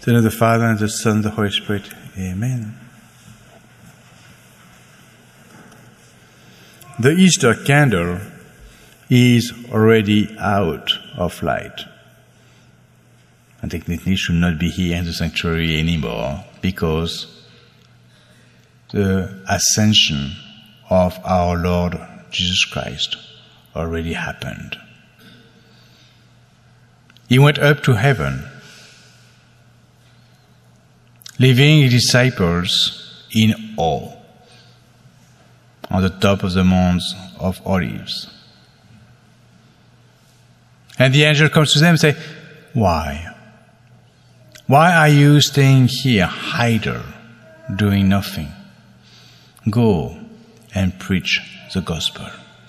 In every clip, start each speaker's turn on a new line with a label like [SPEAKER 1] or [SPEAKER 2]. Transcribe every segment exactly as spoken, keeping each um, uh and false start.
[SPEAKER 1] the name of the Father, and the Son, and the Holy Spirit. Amen. The Easter candle is already out of light. And technically should not be here in the sanctuary anymore, because the ascension of our Lord Jesus Christ already happened. He went up to heaven, leaving his disciples in awe on the top of the Mount of Olives. And the angel comes to them and says, why? Why are you staying here, idle, doing nothing? Go and preach the gospel.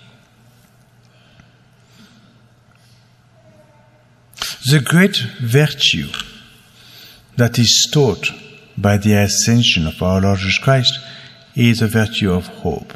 [SPEAKER 1] The great virtue that is taught by the ascension of our Lord Jesus Christ is the virtue of hope.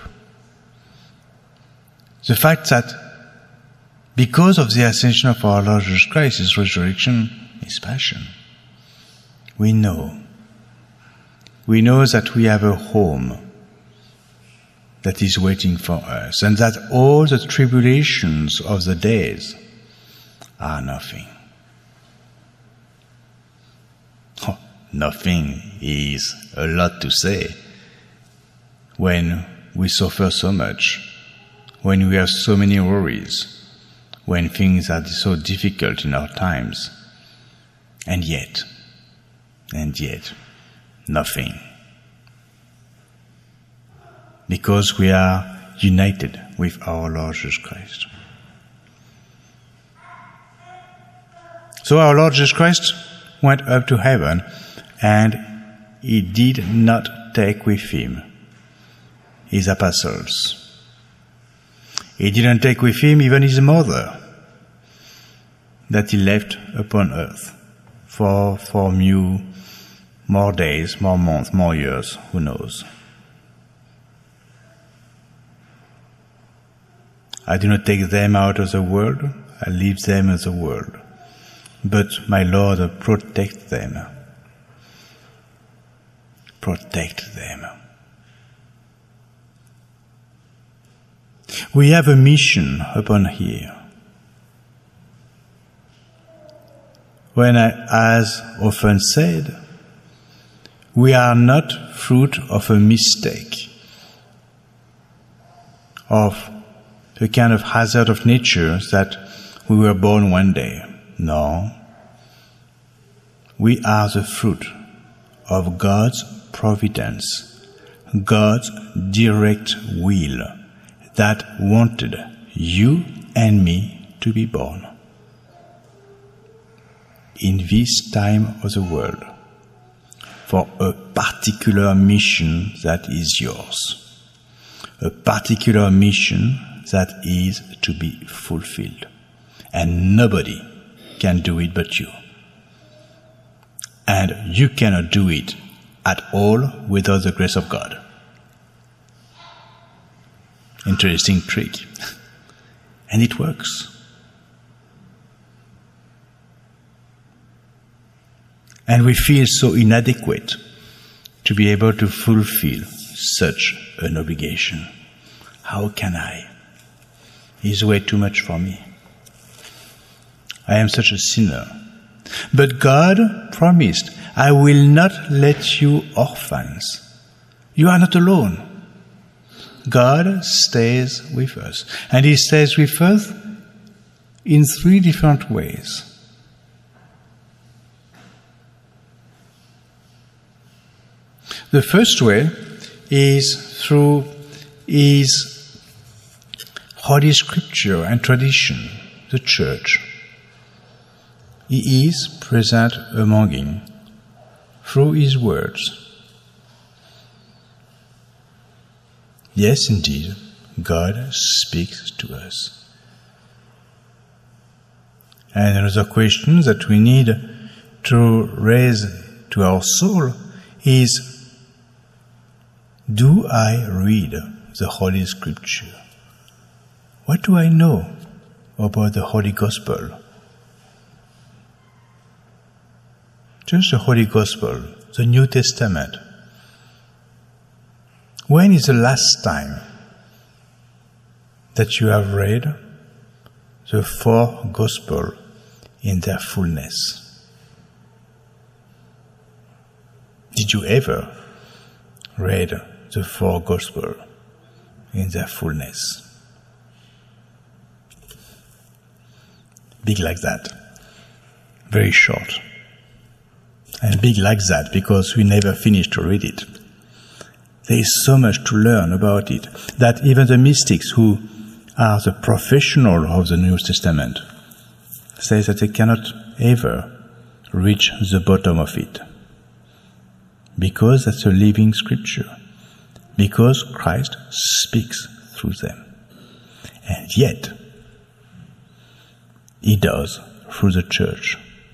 [SPEAKER 1] The fact that because of the ascension of our Lord Jesus Christ, His resurrection, His passion, we know, we know that we have a home that is waiting for us, and that all the tribulations of the days are nothing. Oh, nothing is a lot to say when we suffer so much, when we have so many worries, when things are so difficult in our times, and yet, and yet, nothing. Because we are united with our Lord Jesus Christ. So our Lord Jesus Christ went up to heaven, and He did not take with Him His apostles. He didn't take with Him even His mother, that He left upon earth for, for new, more days, more months, more years, who knows. I do not take them out of the world, I leave them in the world. But my Lord, protect them. Protect them. We have a mission upon here. When I, as often said, we are not fruit of a mistake, of a kind of hazard of nature that we were born one day. No. We are the fruit of God's providence, God's direct will that wanted you and me to be born in this time of the world for a particular mission that is yours, a particular mission that is to be fulfilled. And nobody can do it but you. And you cannot do it at all without the grace of God. Interesting trick. And it works. And we feel so inadequate to be able to fulfill such an obligation. How can I? It's way too much for me. I am such a sinner. But God promised, I will not let you orphans. You are not alone. God stays with us. And He stays with us in three different ways. The first way is through His Holy Scripture and tradition, the Church. He is present among you through His words. Yes, indeed, God speaks to us. And another question that we need to raise to our soul is, do I read the Holy Scripture? What do I know about the Holy Gospel? Just the Holy Gospel, the New Testament. When is the last time that you have read the four Gospels in their fullness? Did you ever read the four Gospels in their fullness? Big like that. Very short. And big like that because we never finished to read it. There is so much to learn about it that even the mystics who are the professional of the New Testament say that they cannot ever reach the bottom of it. Because that's a living scripture. Because Christ speaks through them. And yet, He does through the church.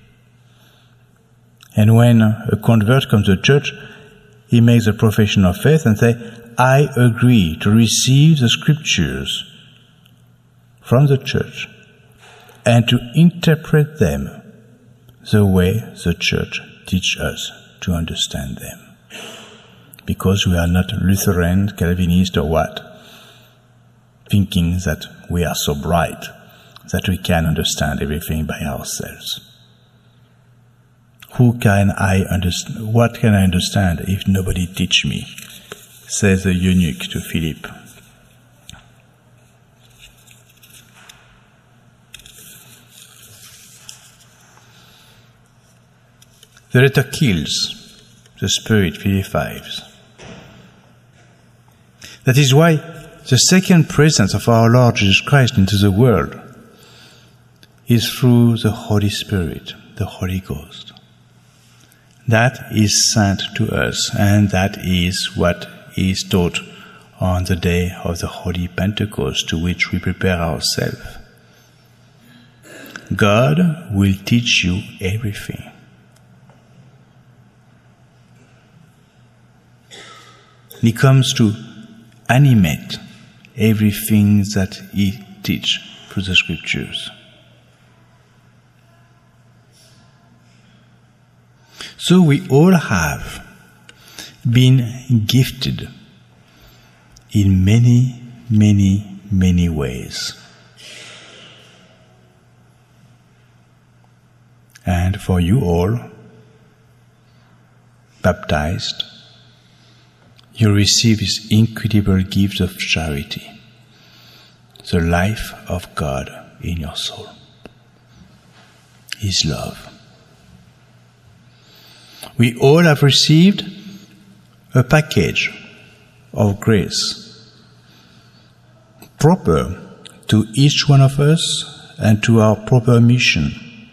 [SPEAKER 1] And when a convert comes to church, he makes a profession of faith and says, I agree to receive the scriptures from the church and to interpret them the way the church teaches us to understand them. Because we are not Lutheran, Calvinist or what, thinking that we are so bright that we can understand everything by ourselves. Who can I understand? What can I understand if nobody teach me? Says the eunuch to Philip. The letter kills, the spirit vivifies. That is why the second presence of our Lord Jesus Christ into the world is through the Holy Spirit, the Holy Ghost. That is sent to us, and that is what is taught on the day of the Holy Pentecost, to which we prepare ourselves. God will teach you everything. He comes to animate everything that He teaches through the Scriptures. So we all have been gifted in many, many, many ways. And for you all, baptized, you receive His incredible gift of charity, the life of God in your soul, His love. We all have received a package of grace proper to each one of us and to our proper mission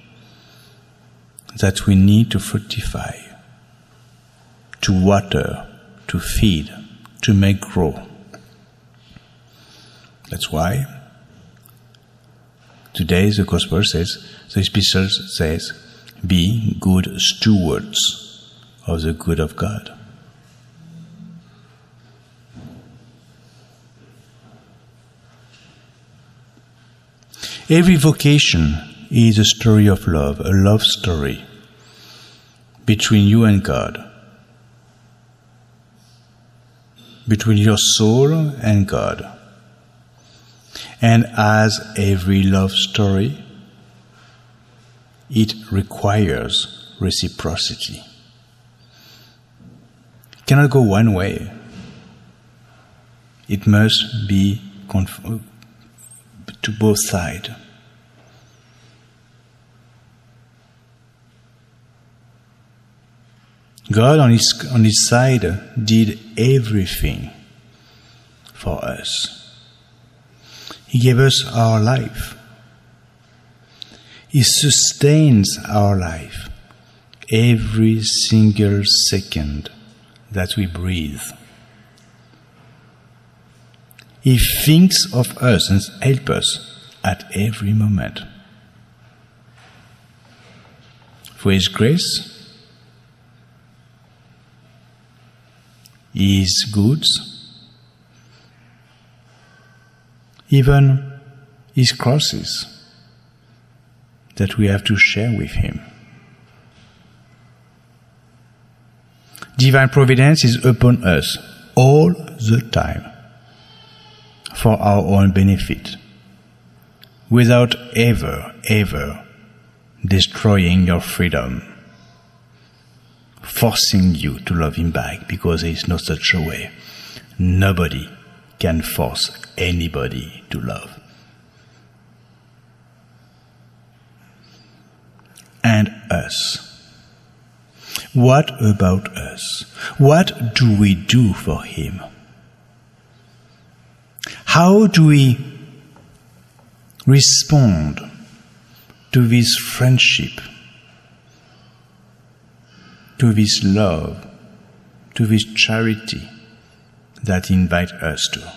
[SPEAKER 1] that we need to fructify, to water, to feed, to make grow. That's why today the Gospel says, the Epistle says, be good stewards of the good of God. Every vocation is a story of love, a love story between you and God, between your soul and God. And as every love story, it requires reciprocity. It cannot go one way. It must be conf- to both sides. God on his, on his side did everything for us. He gave us our life. He sustains our life every single second that we breathe. He thinks of us and helps us at every moment. For His grace, His goods, even His crosses that we have to share with Him. Divine providence is upon us all the time for our own benefit, without ever, ever destroying your freedom, forcing you to love Him back, because there is no such a way. Nobody can force anybody to love. And us. What about us? What do we do for Him? How do we respond to this friendship, to this love, to this charity that invite us to?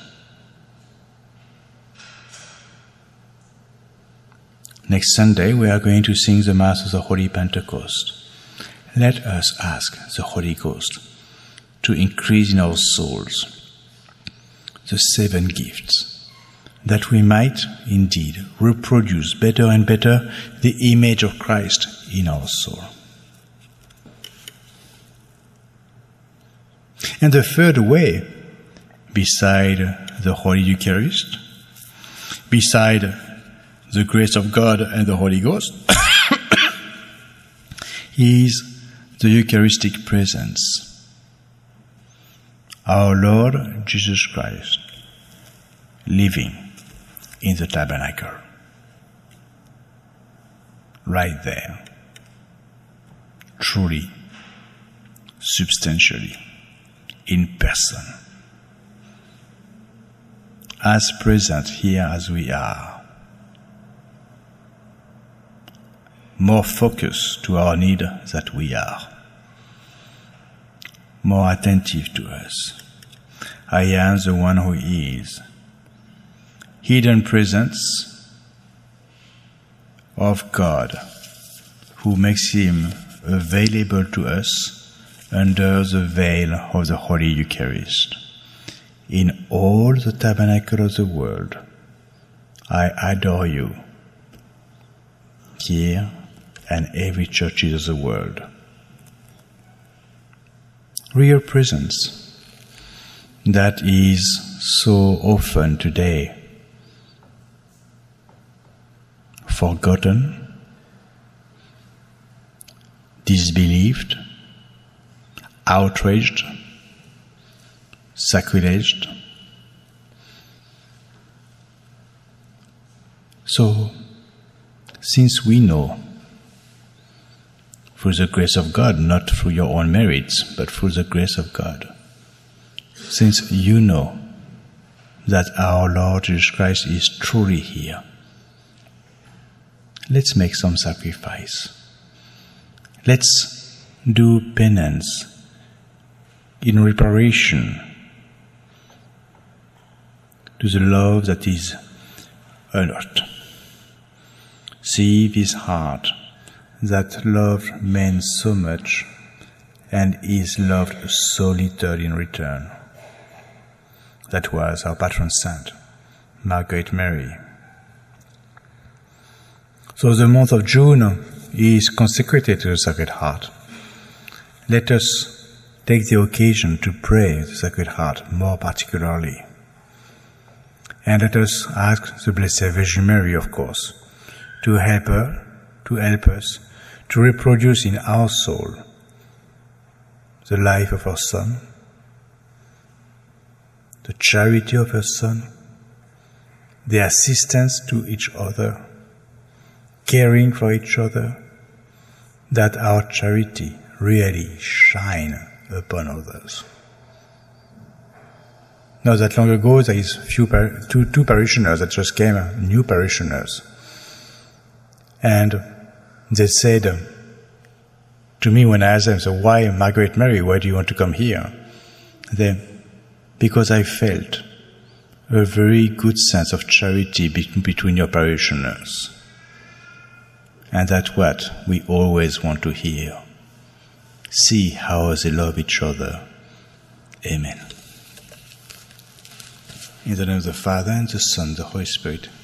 [SPEAKER 1] Next Sunday, we are going to sing the Mass of the Holy Pentecost. Let us ask the Holy Ghost to increase in our souls the seven gifts, that we might indeed reproduce better and better the image of Christ in our soul. And the third way, beside the Holy Eucharist, beside the grace of God and the Holy Ghost, is the Eucharistic presence. Our Lord Jesus Christ living in the tabernacle, right there, truly, substantially, in person, as present here as we are, more focused to our need that we are, more attentive to us. I am the one who is. Hidden presence of God, who makes Him available to us under the veil of the Holy Eucharist. In all the tabernacle of the world, I adore you, here and every churches of the world. Real presence that is so often today forgotten, disbelieved, outraged, sacrileged. So, since we know, through the grace of God, not through your own merits, but through the grace of God, since you know that our Lord Jesus Christ is truly here, let's make some sacrifice. Let's do penance in reparation to the love that is alert. See this heart that loved men so much and is loved so little in return. That was our patron saint, Margaret Mary. So the month of June is consecrated to the Sacred Heart. Let us take the occasion to pray the Sacred Heart more particularly. And let us ask the Blessed Virgin Mary, of course, to help her, to help us to reproduce in our soul the life of her Son, the charity of her Son, the assistance to each other, caring for each other, that our charity really shine upon others. Not that long ago, there is few par- two, two parishioners that just came, new parishioners. And they said to me when I asked them, so why Margaret Mary, why do you want to come here? They, because I felt a very good sense of charity be- between your parishioners. And that's what we always want to hear. See how they love each other. Amen. In the name of the Father, and the Son, and the Holy Spirit.